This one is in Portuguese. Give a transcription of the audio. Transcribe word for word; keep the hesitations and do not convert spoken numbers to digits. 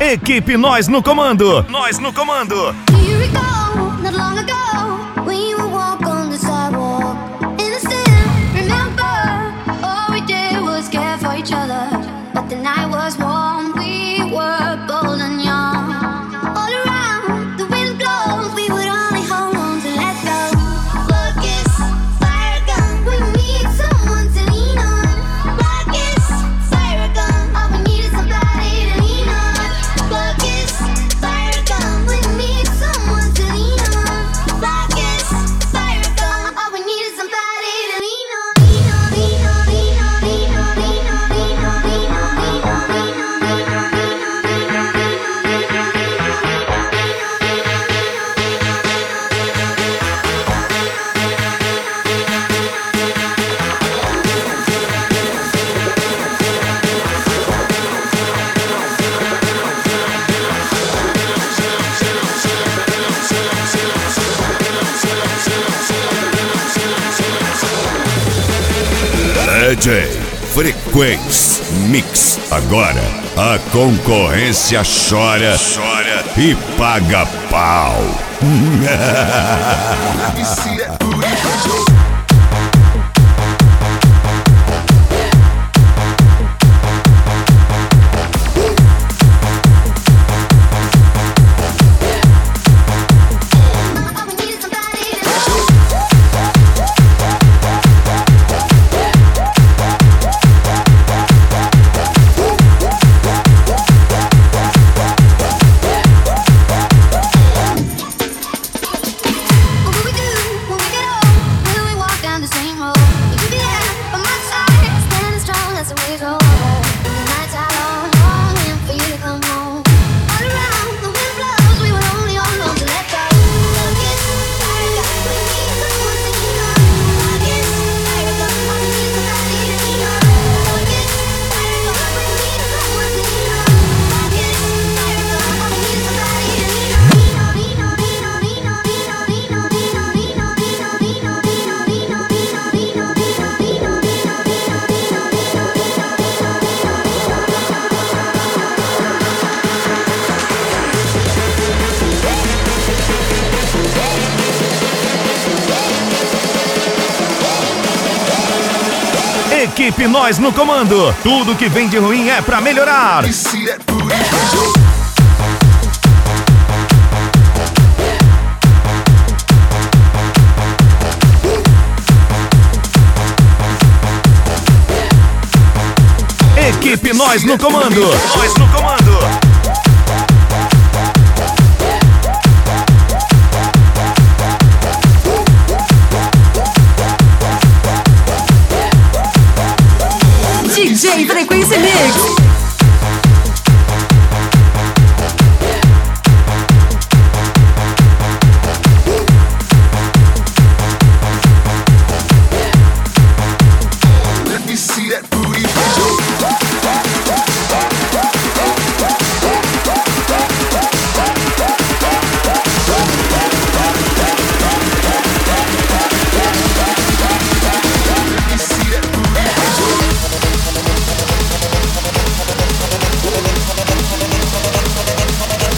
Equipe Nós no Comando. Nós no Comando. Here we go, not long ago, we would walk on the sidewalk. Innocent, remember, all we did was care for each other. But the night was warm, we were bold and young. All around, the wind blows, we would only hold on to let go. Blood kiss, fire gun, we need someone to lean on. Blood kiss, fire gun, all we need is somebody to lean on. Blood kiss, fire gun, we need someone to lean on. Blood kiss, fire gun, all we need is somebody to lean on. Lean on, lean on, lean on, lean on, lean on, lean on, lean on, lean on, lean on, lean on, lean on, lean on, lean on. D J Frequência Mix. Agora a concorrência chora, chora e paga pau. Equipe Nós no Comando. Tudo que vem de ruim é pra melhorar. Equipe Nós no Comando. Nós no Comando. D J Frequência Mix.